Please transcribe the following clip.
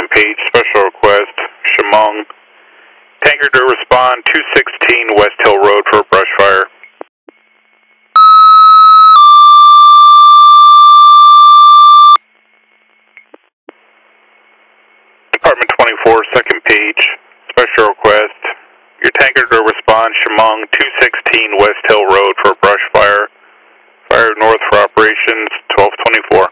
Page, special request, Shamong. Tanker to respond, 216 West Hill Road for a brush fire. Department 24, second page, special request. Your tanker to respond, Shamong, 216 West Hill Road for a brush fire. Fire north for operations, 1224.